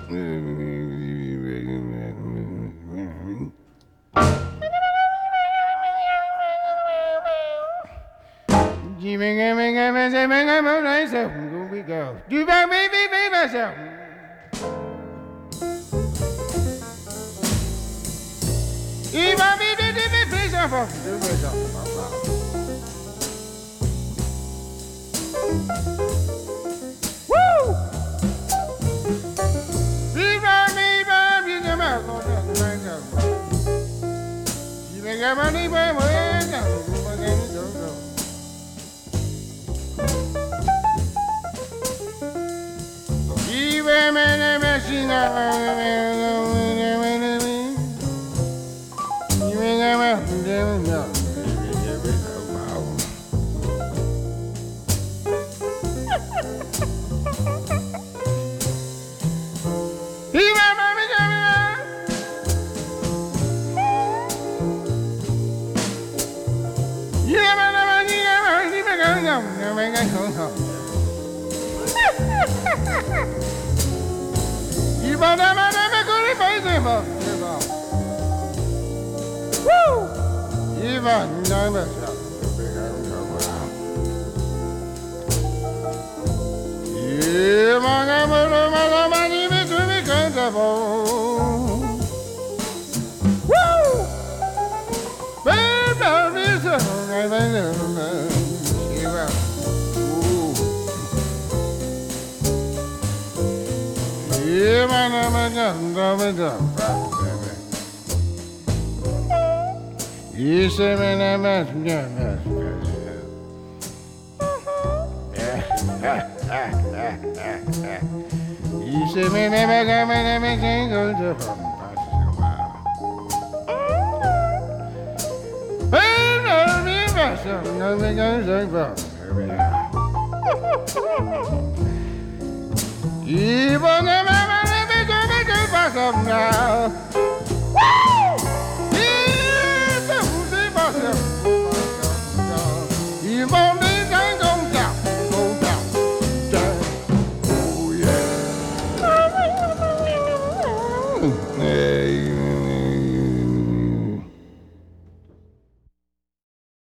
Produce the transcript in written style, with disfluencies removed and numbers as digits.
We go. Do baby, baby, myself. Even me, baby, please, I'm for do woo! Even me, baby, come out. You make a money, boy, You say me never You say me never come and everything goes to Even